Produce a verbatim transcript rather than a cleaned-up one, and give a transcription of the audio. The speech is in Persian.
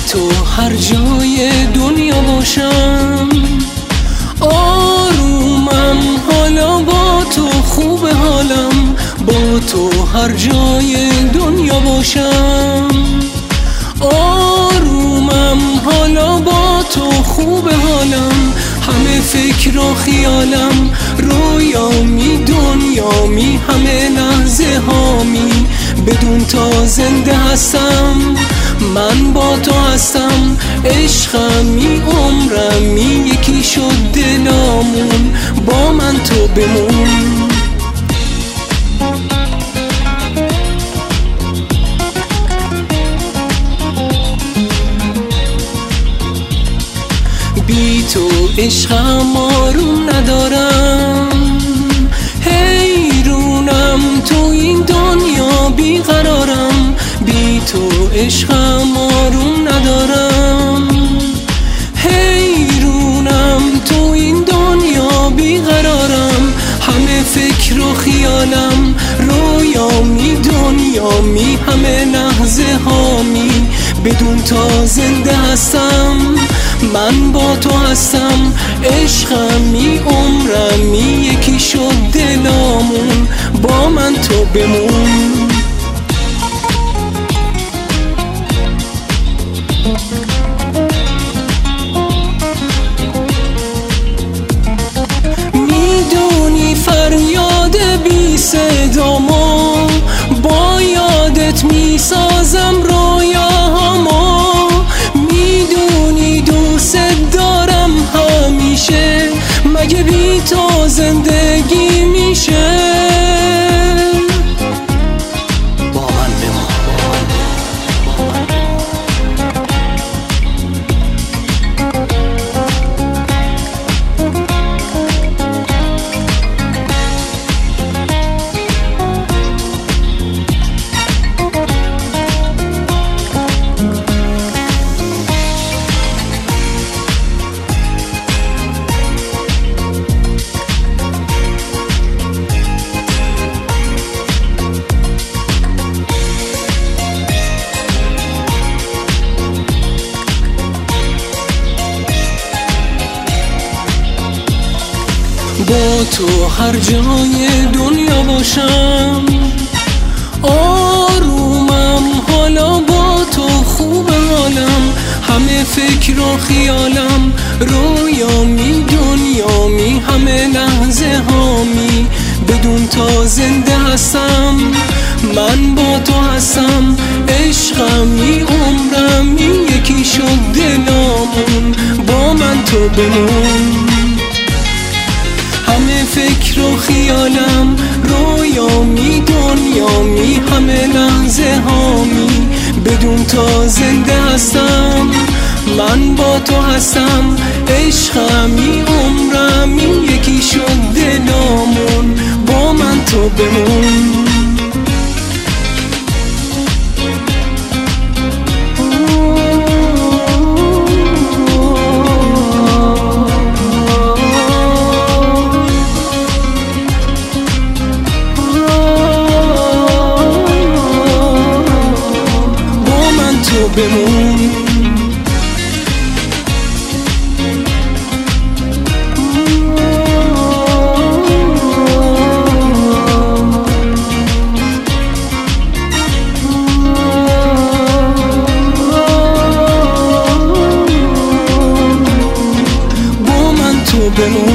تو هر جای دنیا باشم، آرومم حالا با تو، خوب حالم با تو هر جای دنیا باشم. آرومم حالا با تو، خوب حالم، همه فکر و خیالم رویامی، دنیامی، همه لحظه هامی، بدون تا زنده هستم، من با تو هستم، عشقمی، عمرمی، یکی شد دلامون، با من تو بمون. بی تو عشقم آروم ندارم، حیرونم تو این دنیا بیقرارم، بی تو عشقم آروم ندارم، حیرونم تو این دنیا بیقرارم، همه فکر و خیالم رویامی، دنیامی، همه لحظه هامی، بدون تا زنده هستم، من با تو هستم، عشقمی، عمرمی، یکی شد دلامون، با من تو بمون. میدونی فریاد بی صدامو با یادت میسازم رویاهامو، میدونی دوست دارم همیشه، مگه بی تو زندگی میشه؟ با من بمان. با تو هر جای دنیا باشم، آرومم حالا با تو، خوب حالم، همه فکر و خیالم رویامی، دنیامی، همه لحظه هامی، بدون تا زنده هستم، من با تو هستم، عشقمی، عمرمی، یکی شد دلامون، با من تو بمون. همه فکر و خیالم رویامی، دنیامی، همه لحظه هامی، بدون تا زنده هستم، من با تو هستم، عشقمی، عمرمی، یکی شد دلامون، با من تو بمون. بمون. با من تو بمون.